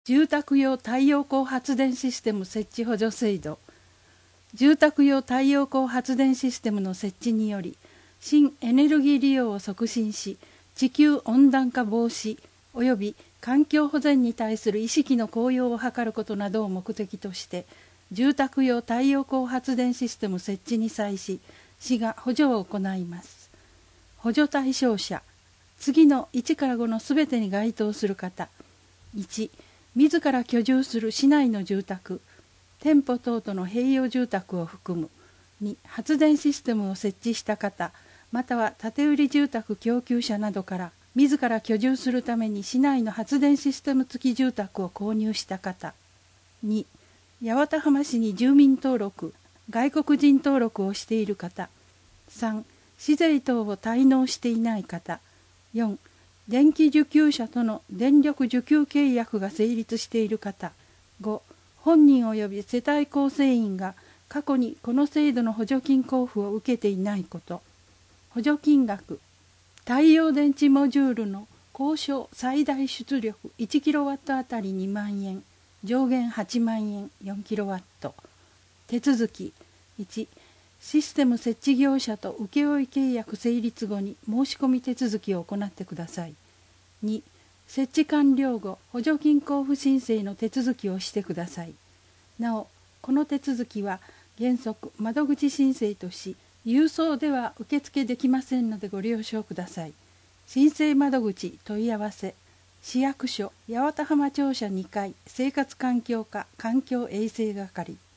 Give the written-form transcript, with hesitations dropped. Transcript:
住宅用太陽光発電システム設置補助制度。住宅用太陽光発電システムの設置により、新エネルギー利用を促進し、地球温暖化防止及び環境保全に対する意識の高揚を図ることなどを目的として、住宅用太陽光発電システム設置に際し、市が補助を行います。補助対象者、次の1から5のすべてに該当する方。1、自ら居住する市内の住宅、店舗等との併用住宅を含む。2、発電システムを設置した方、または建売住宅供給者などから自ら居住するために市内の発電システム付き住宅を購入した方。2、八幡浜市に住民登録、外国人登録をしている方。3、市税等を滞納していない方。4、電気受給者との電力受給契約が成立している方。5、本人及び世帯構成員が過去にこの制度の補助金交付を受けていないこと。補助金額。太陽電池モジュールの高所最大出力 1kW あたり2万円、上限8万円 4kW。手続き。1、システム設置業者と請負契約成立後に申し込み手続きを行ってください。2、設置完了後、補助金交付申請の手続きをしてください。なお、この手続きは原則窓口申請とし、郵送では受付できませんのでご了承ください。申請窓口問い合わせ。市役所八幡浜庁舎2階生活環境課環境衛生係。